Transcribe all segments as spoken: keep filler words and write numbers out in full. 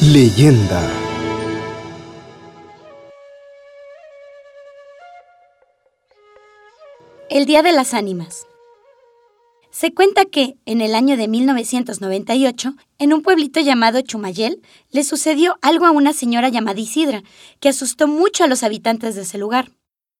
Leyenda. El Día de las Ánimas. Se cuenta que, en el año de mil novecientos noventa y ocho, en un pueblito llamado Chumayel, le sucedió algo a una señora llamada Isidra, que asustó mucho a los habitantes de ese lugar.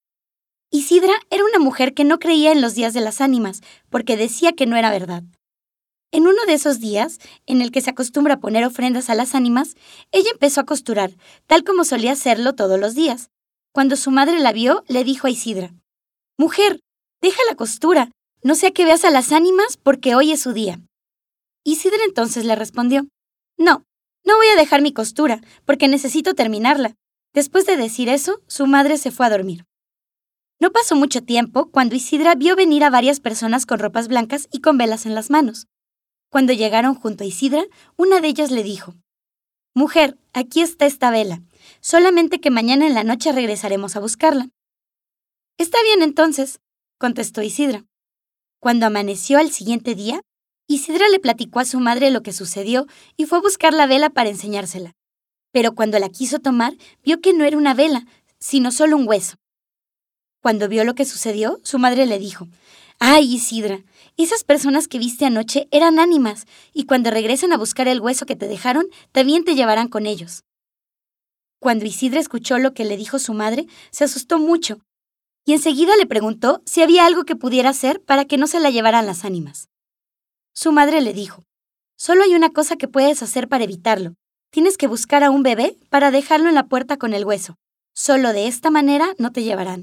Isidra era una mujer que no creía en los días de las ánimas, porque decía que no era verdad. En uno de esos días, en el que se acostumbra a poner ofrendas a las ánimas, ella empezó a costurar, tal como solía hacerlo todos los días. Cuando su madre la vio, le dijo a Isidra: «Mujer, deja la costura, no sea que veas a las ánimas porque hoy es su día». Isidra entonces le respondió: «No, no voy a dejar mi costura, porque necesito terminarla». Después de decir eso, su madre se fue a dormir. No pasó mucho tiempo cuando Isidra vio venir a varias personas con ropas blancas y con velas en las manos. Cuando llegaron junto a Isidra, una de ellas le dijo: «Mujer, aquí está esta vela, solamente que mañana en la noche regresaremos a buscarla». «Está bien entonces», contestó Isidra. Cuando amaneció al siguiente día, Isidra le platicó a su madre lo que sucedió y fue a buscar la vela para enseñársela. Pero cuando la quiso tomar, vio que no era una vela, sino solo un hueso. Cuando vio lo que sucedió, su madre le dijo: «Ay, Isidra, esas personas que viste anoche eran ánimas, y cuando regresen a buscar el hueso que te dejaron, también te llevarán con ellos». Cuando Isidra escuchó lo que le dijo su madre, se asustó mucho, y enseguida le preguntó si había algo que pudiera hacer para que no se la llevaran las ánimas. Su madre le dijo: «Solo hay una cosa que puedes hacer para evitarlo. Tienes que buscar a un bebé para dejarlo en la puerta con el hueso. Solo de esta manera no te llevarán».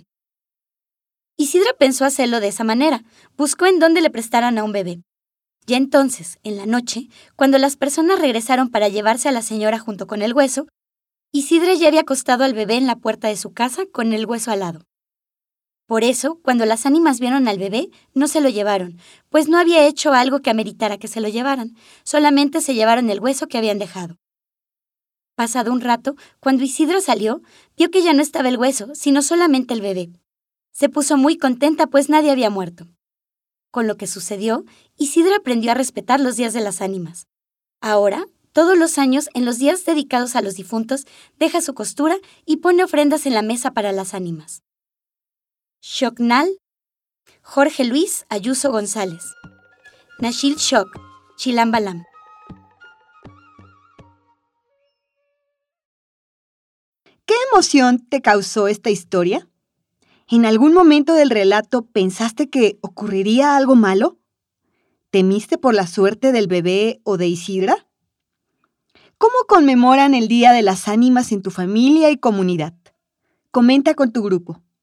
Isidra pensó hacerlo de esa manera. Buscó en dónde le prestaran a un bebé. Ya entonces, en la noche, cuando las personas regresaron para llevarse a la señora junto con el hueso, Isidra ya había acostado al bebé en la puerta de su casa con el hueso al lado. Por eso, cuando las ánimas vieron al bebé, no se lo llevaron, pues no había hecho algo que ameritara que se lo llevaran, solamente se llevaron el hueso que habían dejado. Pasado un rato, cuando Isidra salió, vio que ya no estaba el hueso, sino solamente el bebé. Se puso muy contenta, pues nadie había muerto. Con lo que sucedió, Isidra aprendió a respetar los días de las ánimas. Ahora, todos los años, en los días dedicados a los difuntos, deja su costura y pone ofrendas en la mesa para las ánimas. Xocnal, Jorge Luis Ayuso González. Nashil Xoc, Chilambalam. ¿Qué emoción te causó esta historia? ¿En algún momento del relato pensaste que ocurriría algo malo? ¿Temiste por la suerte del bebé o de Isidra? ¿Cómo conmemoran el Día de las Ánimas en tu familia y comunidad? Comenta con tu grupo.